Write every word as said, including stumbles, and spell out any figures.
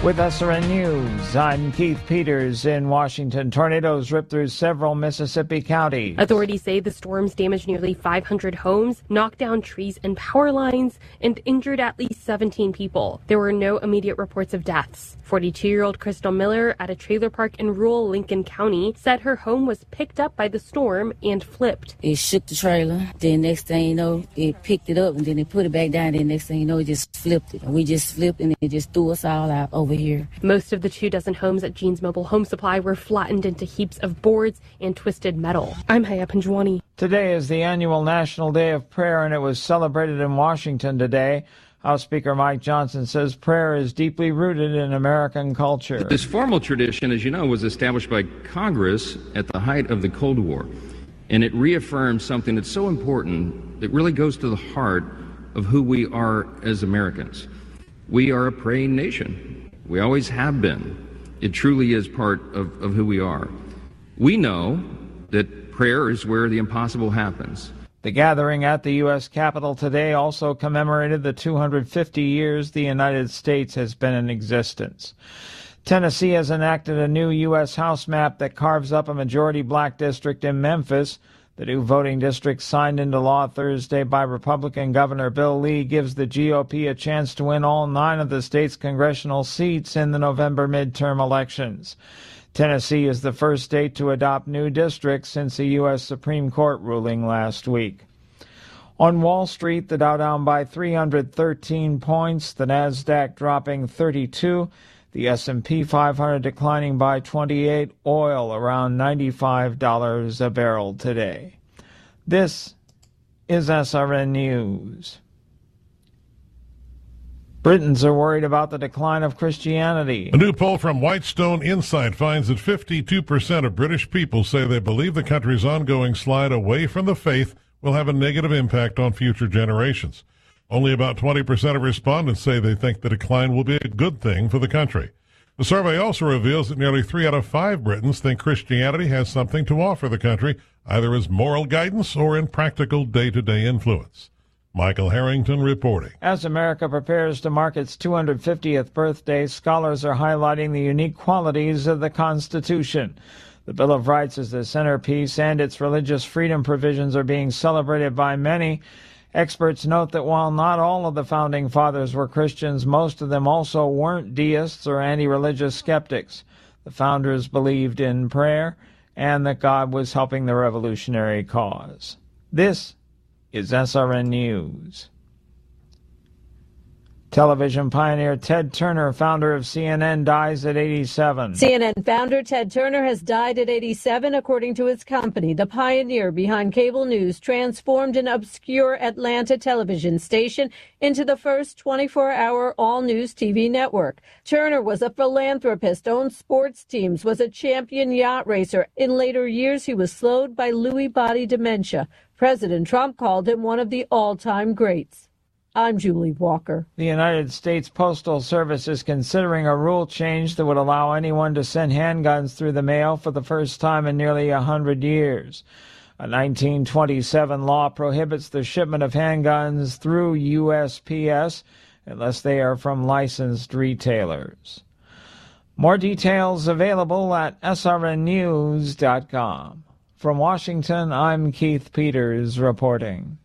With S R N News, I'm Keith Peters in Washington. Tornadoes ripped through several Mississippi counties. Authorities say the storms damaged nearly five hundred homes, knocked down trees and power lines, and injured at least seventeen people. There were no immediate reports of deaths. forty-two-year-old Crystal Miller at a trailer park in rural Lincoln County said her home was picked up by the storm and flipped. It shook the trailer. Then next thing you know, it picked it up and then it put it back down. Then next thing you know, it just flipped it. And we just flipped and it just threw us all out over here. Most of the two dozen homes at Jean's Mobile Home Supply were flattened into heaps of boards and twisted metal. I'm Haya Panjwani. Today is the annual National Day of Prayer, and it was celebrated in Washington today. House Speaker Mike Johnson says prayer is deeply rooted in American culture. This formal tradition, as you know, was established by Congress at the height of the Cold War, and it reaffirms something that's so important that really goes to the heart of who we are as Americans. We are a praying nation. We always have been. It truly is part of, of who we are. We know that prayer is where the impossible happens. The gathering at the U S Capitol today also commemorated the two hundred fifty years the United States has been in existence. Tennessee has enacted a new U S House map that carves up a majority black district in Memphis. The new voting district, signed into law Thursday by Republican Governor Bill Lee, gives the G O P a chance to win all nine of the state's congressional seats in the November midterm elections. Tennessee is the first state to adopt new districts since a U S Supreme Court ruling last week. On Wall Street, the Dow down by three hundred thirteen points, the Nasdaq dropping thirty-two, the S and P five hundred declining by twenty-eight, oil around ninety-five dollars a barrel today. This is S R N News. Britons are worried about the decline of Christianity. A new poll from Whitestone Insight finds that fifty-two percent of British people say they believe the country's ongoing slide away from the faith will have a negative impact on future generations. Only about twenty percent of respondents say they think the decline will be a good thing for the country. The survey also reveals that nearly three out of five Britons think Christianity has something to offer the country, either as moral guidance or in practical day-to-day influence. Michael Harrington reporting. As America prepares to mark its two hundred fiftieth birthday, scholars are highlighting the unique qualities of the Constitution. The Bill of Rights is the centerpiece, and its religious freedom provisions are being celebrated by many. Experts note that while not all of the Founding Fathers were Christians, most of them also weren't deists or anti-religious skeptics. The founders believed in prayer and that God was helping the revolutionary cause. This is S R N News. Television pioneer Ted Turner, founder of C N N, dies at eighty-seven. C N N founder Ted Turner has died at eighty-seven, according to his company. The pioneer behind cable news transformed an obscure Atlanta television station into the first twenty-four hour all-news T V network. Turner was a philanthropist, owned sports teams, was a champion yacht racer. In later years, he was slowed by Lewy body dementia. President Trump called him one of the all-time greats. I'm Julie Walker. The United States Postal Service is considering a rule change that would allow anyone to send handguns through the mail for the first time in nearly a hundred years. A nineteen twenty-seven law prohibits the shipment of handguns through U S P S unless they are from licensed retailers. More details available at S R N news dot com. From Washington, I'm Keith Peters reporting.